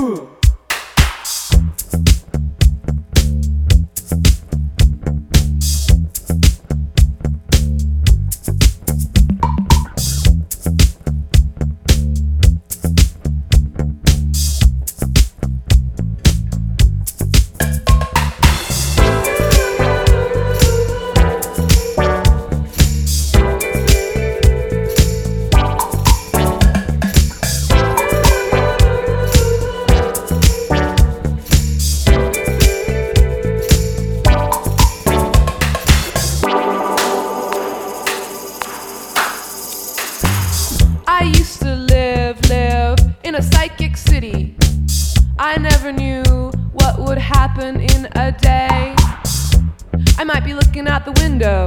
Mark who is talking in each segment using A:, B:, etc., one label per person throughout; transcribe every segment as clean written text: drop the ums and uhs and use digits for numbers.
A: I used to live in a psychic city. I never knew what would happen in a day. I might be looking out the window,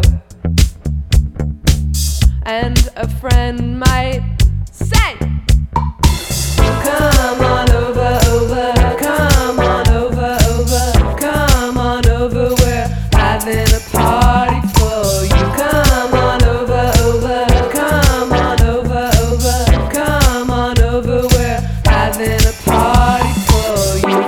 A: and a friend might say, "Come on over, come on over, come on over, we're having a party for you. Come on over, come on over, come on over, we're having a party for you."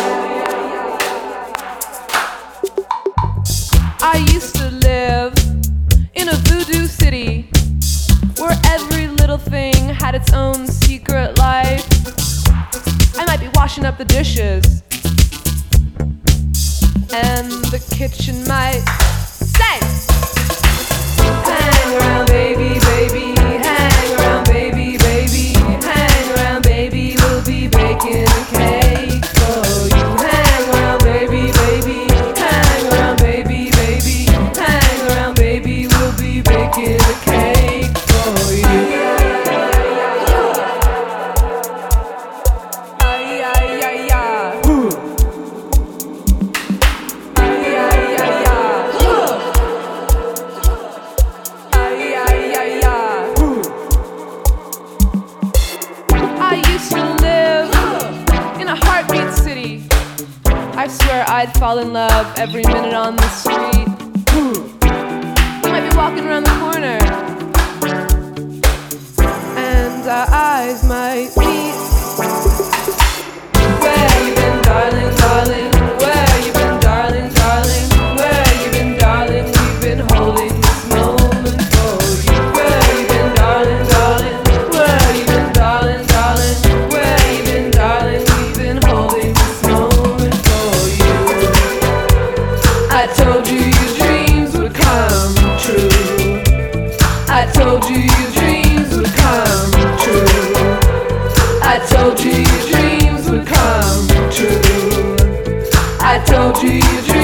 A: I used to live in a voodoo city where every little thing had its own secret life. I might be washing up the dishes, and the kitchen might say, "Hang around, baby, baby, hang around, baby, baby, hang around, baby, we'll be baking a cake for you. Hang around, baby, baby, hang around, baby, baby, hang around, baby, we'll be baking a cake for you." I used to live in a heartbeat city. I swear I'd fall in love every minute on the street. You might be walking around the corner, and our eyes might meet. "Where you been, darling, darling? Where you been, darling, darling? Where you been, darling? We've been holding this moment for you. Where you been, darling, darling? Where you been, darling, darling? Where you been, darling? We've been holding this moment for you. I told you your dreams would come true. I told you your dreams would come true. I told you your dreams would come true. I told you your dreams